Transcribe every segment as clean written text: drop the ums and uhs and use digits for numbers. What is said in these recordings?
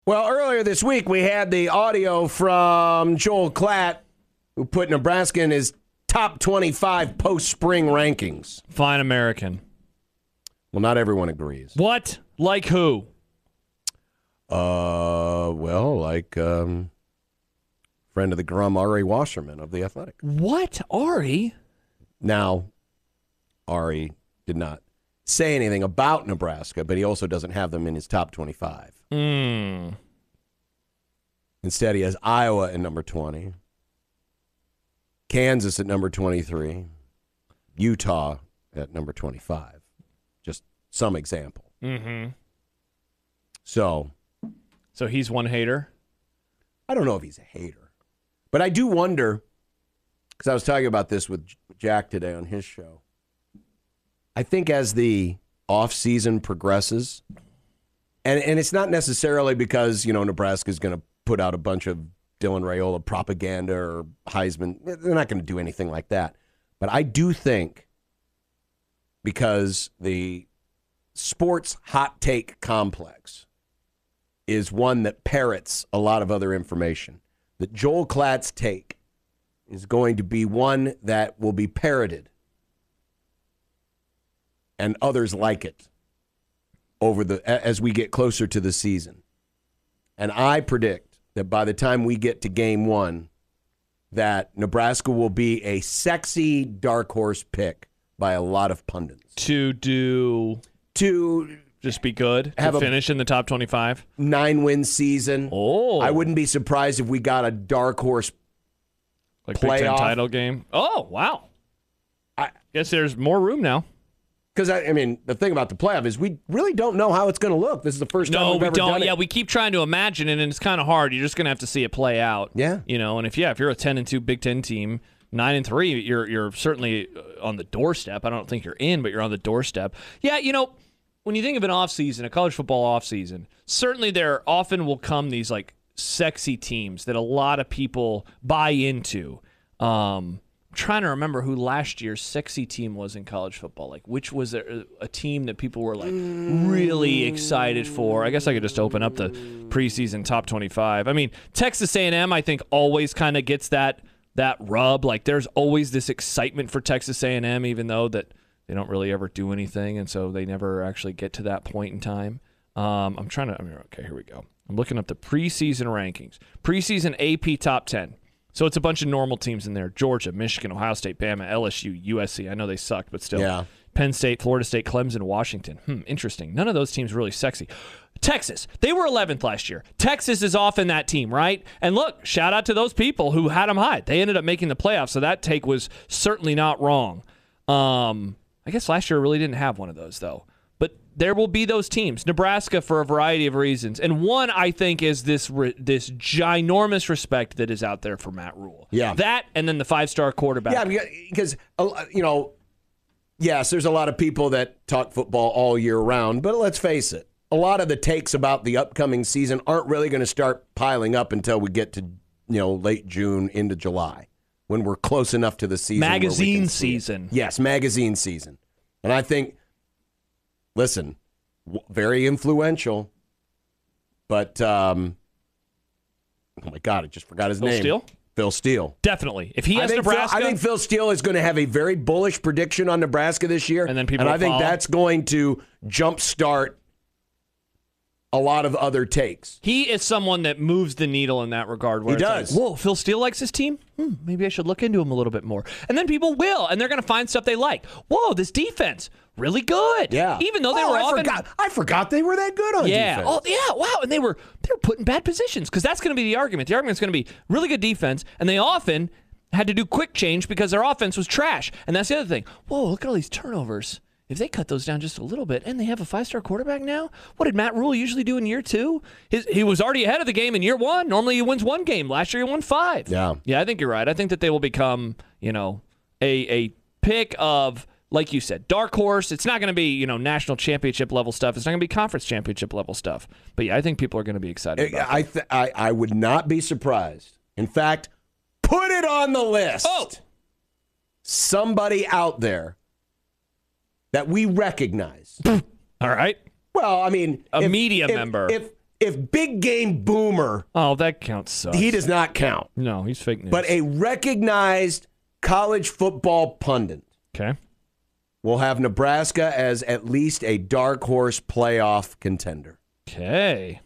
Well, earlier this week, we had the audio from Joel Klatt, who put Nebraska in his top 25 post-spring rankings. Fine American. Well, not everyone agrees. What? Like who? Friend of the Grum, Ari Wasserman of The Athletic. What? Ari? Now, Ari did not say anything about Nebraska, but he also doesn't have them in his top 25. Instead, he has Iowa at number 20, Kansas at number 23, Utah at number 25. Just some example. Mm-hmm. So he's one hater? I don't know if he's a hater, but I do wonder, because I was talking about this with Jack today on his show. I think as the offseason progresses, and it's not necessarily because, Nebraska's going to put out a bunch of Dylan Raiola propaganda or Heisman. They're not going to do anything like that. But I do think, because the sports hot take complex is one that parrots a lot of other information, that Joel Klatt's take is going to be one that will be parroted and others like it as we get closer to the season. And I predict that by the time we get to game one, that Nebraska will be a sexy dark horse pick by a lot of pundits. To just be good, have to finish in the top 25? 9-win season. Oh. I wouldn't be surprised if we got a dark horse like playoff. Big Ten title game. Oh, wow. I guess there's more room now. Because, the thing about the playoff is we really don't know how it's going to look. This is the first time we've ever done it. Yeah, we keep trying to imagine it, and it's kind of hard. You're just going to have to see it play out. Yeah. And if you're a 10-2 Big Ten team, 9-3, you're certainly on the doorstep. I don't think you're in, but you're on the doorstep. Yeah, when you think of an offseason, a college football offseason, certainly there often will come these like sexy teams that a lot of people buy into. Trying to remember who last year's sexy team was in college football. Like, which was a team that people were like really excited for? I guess I could just open up the preseason top 25. Texas A&M, I think, always kind of gets that rub. Like, there's always this excitement for Texas A&M, even though that they don't really ever do anything, and so they never actually get to that point in time. Okay, here we go. I'm looking up the preseason rankings. Preseason AP top 10. So it's a bunch of normal teams in there. Georgia, Michigan, Ohio State, Bama, LSU, USC. I know they sucked, but still. Yeah. Penn State, Florida State, Clemson, Washington. Interesting. None of those teams really sexy. Texas, they were 11th last year. Texas is often that team, right? And look, shout out to those people who had them high. They ended up making the playoffs, so that take was certainly not wrong. I guess last year really didn't have one of those, though. But there will be those teams. Nebraska, for a variety of reasons. And one, I think, is this ginormous respect that is out there for Matt Rule. Yeah. That, and then the 5-star quarterback. Yeah, because, yes, there's a lot of people that talk football all year round, but let's face it, a lot of the takes about the upcoming season aren't really going to start piling up until we get to, late June into July, when we're close enough to the season. Magazine season. Yes, magazine season. And I think, listen, very influential, but, oh my God, I just forgot his name. Phil Steele? Phil Steele. Definitely. If he has Nebraska. I think Phil Steele is going to have a very bullish prediction on Nebraska this year. And then people I think that's going to jumpstart a lot of other takes. He is someone that moves the needle in that regard. Where he does. Like, whoa, Phil Steele likes his team? Maybe I should look into him a little bit more. And then people will, and they're going to find stuff they like. Whoa, this defense, really good. Yeah. Even though they were I forgot they were that good on defense. Oh, yeah, wow. And they were put in bad positions, because that's going to be the argument. The argument's going to be really good defense, and they often had to do quick change because their offense was trash. And that's the other thing. Whoa, look at all these turnovers. If they cut those down just a little bit, and they have a 5-star quarterback now, what did Matt Rule usually do in year 2? He was already ahead of the game in year 1. Normally he wins 1 game. Last year he won 5. Yeah. Yeah, I think you're right. I think that they will become, a pick of, like you said, dark horse. It's not going to be, national championship level stuff. It's not going to be conference championship level stuff. But yeah, I think people are going to be excited about it. I would not be surprised. In fact, put it on the list. Oh! Somebody out there that we recognize. All right. Well, a media member. If Big Game Boomer, that counts. Sucks. he does not count. No, he's fake news. But a recognized college football pundit okay. will have Nebraska as at least a dark horse playoff contender. Okay.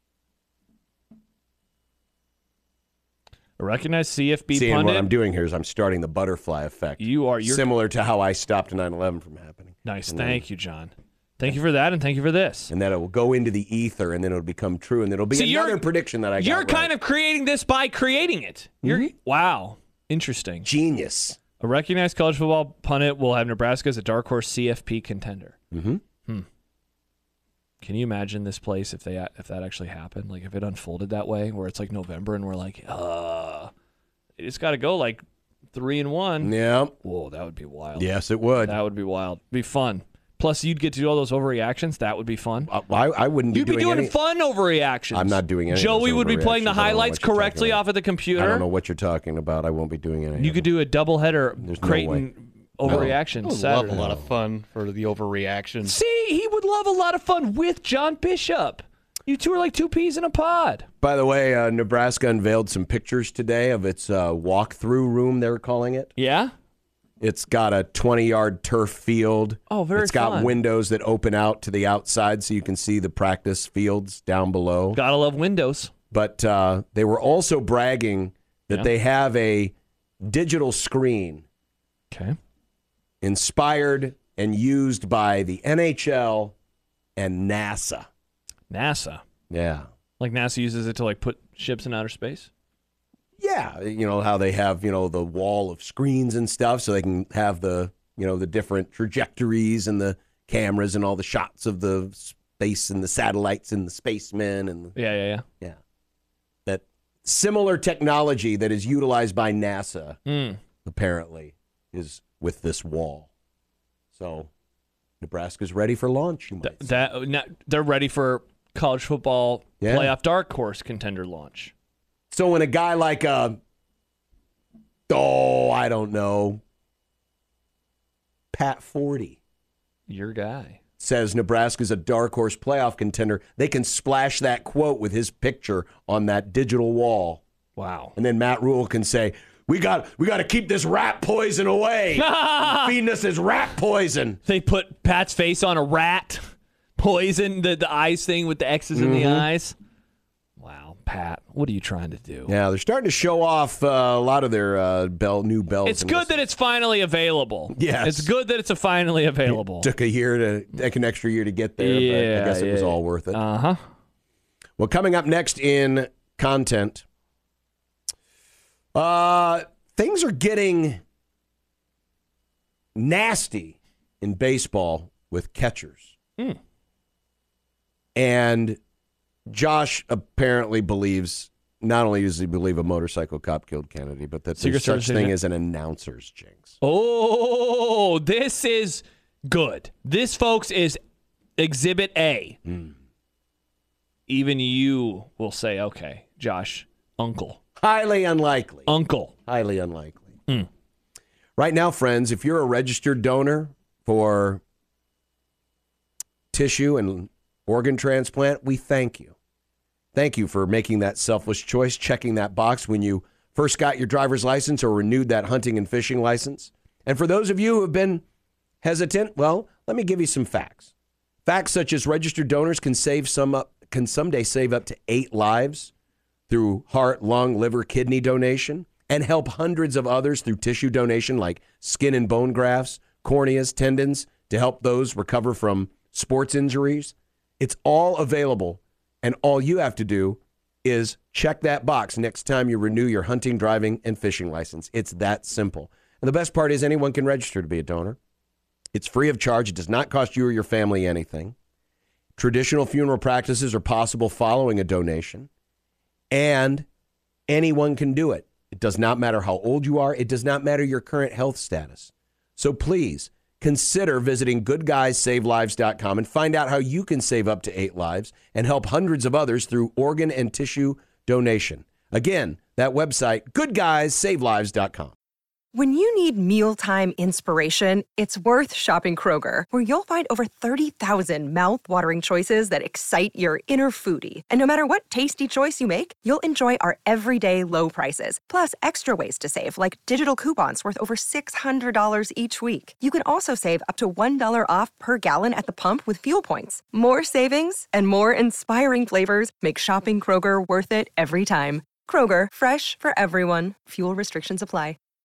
A recognized CFB See, and pundit. what I'm doing here is I'm starting the butterfly effect. You're similar to how I stopped 9/11 from happening. Nice. Thank you, John. Thank you for that, and thank you for this. And then it will go into the ether, and then it'll become true, and then it'll be another prediction that I got You're kind of creating this by creating it. Wow. Interesting. Genius. A recognized college football pundit will have Nebraska as a dark horse CFP contender. Mm-hmm. Can you imagine this place if that actually happened? Like if it unfolded that way, where it's like November and we're like, it's got to go like 3-1. Yeah. Whoa, that would be wild. Yes, it would. That would be wild. Be fun. Plus, you'd get to do all those overreactions. That would be fun. I wouldn't be You'd be doing any. fun overreactions. I'm not doing any. Joey of those would be playing the overreactions. I don't know highlights what you're correctly talking off of the computer. I don't know what you're talking about. I won't be doing any. You could do a doubleheader no Creighton overreaction I would love Saturday. a lot of fun for the overreaction. See, he would love a lot of fun with John Bishop. You two are like two peas in a pod. By the way, Nebraska unveiled some pictures today of its walkthrough room, they're calling it. Yeah? It's got a 20-yard turf field. Oh, very It's got fun. windows that open out to the outside so you can see the practice fields down below. Gotta love windows. But they were also bragging that they have a digital screen Okay. inspired and used by the NHL and NASA. NASA. Yeah. Like NASA uses it to like put ships in outer space? Yeah, you know how they have, the wall of screens and stuff so they can have the different trajectories and the cameras and all the shots of the space and the satellites and the spacemen and Yeah. that similar technology that is utilized by NASA apparently is with this wall. So Nebraska's ready for launch, you might say. They're ready for college football playoff dark horse contender launch. So when a guy like I don't know, Pat 40 Your guy. says Nebraska's a dark horse playoff contender, they can splash that quote with his picture on that digital wall. Wow. And then Matt Rule can say, we got to keep this rat poison away. Feeding us this rat poison. They put Pat's face on a rat. Poison, the eyes thing with the X's in the eyes. Wow, Pat, what are you trying to do? Yeah, they're starting to show off a lot of their new bells. It's good that it's finally available. Yes. It's good that it's finally available. Took an extra year to get there, but I guess it was all worth it. Uh-huh. Well, coming up next in content, things are getting nasty in baseball with catchers. And Josh apparently believes, not only does he believe a motorcycle cop killed Kennedy, but that there's such thing as an announcer's jinx. Oh, this is good. This, folks, is Exhibit A. Even you will say, okay, Josh, uncle. Highly unlikely. Uncle. Highly unlikely. Right now, friends, if you're a registered donor for tissue and organ transplant, we thank you. Thank you for making that selfless choice, checking that box when you first got your driver's license or renewed that hunting and fishing license. And for those of you who have been hesitant, well, let me give you some facts. Facts such as registered donors can someday save up to 8 lives through heart, lung, liver, kidney donation, and help hundreds of others through tissue donation like skin and bone grafts, corneas, tendons, to help those recover from sports injuries. It's all available, and all you have to do is check that box next time you renew your hunting, driving, and fishing license. It's that simple. And the best part is anyone can register to be a donor. It's free of charge. It does not cost you or your family anything. Traditional funeral practices are possible following a donation, and anyone can do it. It does not matter how old you are. It does not matter your current health status. So please consider visiting goodguysavelives.com and find out how you can save up to 8 lives and help hundreds of others through organ and tissue donation. Again, that website, goodguysavelives.com. When you need mealtime inspiration, it's worth shopping Kroger, where you'll find over 30,000 mouth-watering choices that excite your inner foodie. And no matter what tasty choice you make, you'll enjoy our everyday low prices, plus extra ways to save, like digital coupons worth over $600 each week. You can also save up to $1 off per gallon at the pump with fuel points. More savings and more inspiring flavors make shopping Kroger worth it every time. Kroger, fresh for everyone. Fuel restrictions apply.